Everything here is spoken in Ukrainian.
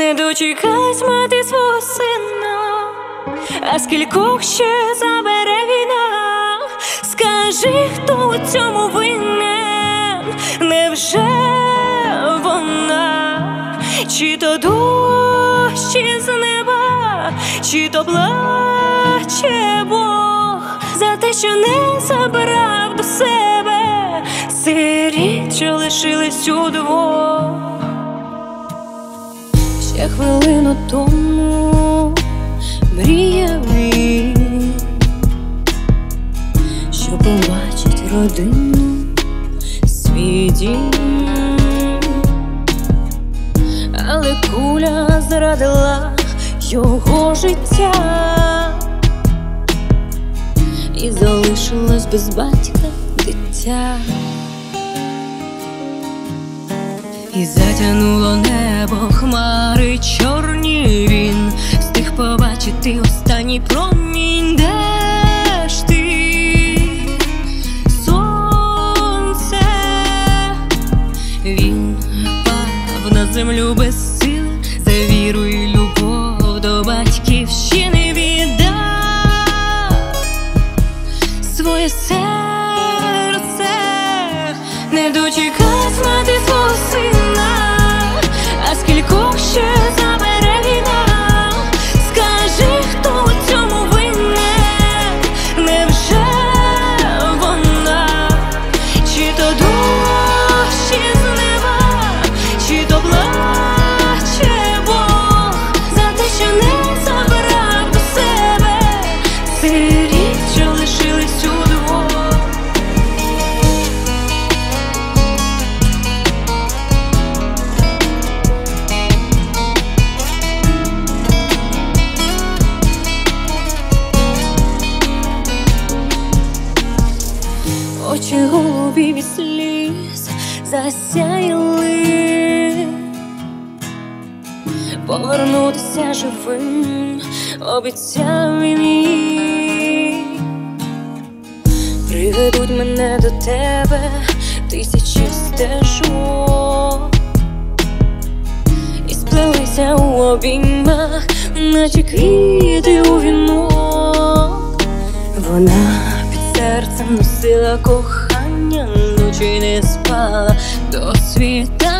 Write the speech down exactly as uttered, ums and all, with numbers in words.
не дочекалась мати свого сина, а скількох ще забере війна. Скажи, хто у цьому винен? Невже вона? Чи то дощ із неба, чи то плаче Бог за те, що не забрав до себе сиріт, що лишились удвох. Ще хвилину тому мріяв він, що побачить родину, свій дім, але куля зрадила його життя, і залишилось без батька дитя. І затянуло небо хмари чорні, він встиг побачити останній промінь. Де ж ти, сонце? Він впав на землю без сил, за віру і любов до батьківщини віддав своє серце. Не дочекалась мати свого сина, а скількох ще забере війна. Скажи, хто у цьому винен? Невже вона? Чи то дощ із неба, чи то плаче Бог за те, що не забрав до себе сиріт, що лишились удвох. Очі голубі від сліз засяяли, повернутися живим обіцяв він їй. Приведуть мене до тебе тисячі стежок, і сплелися у обіймах, наче квіти у вінок. Вона серцем носила кохання, ночі не спала до світанку.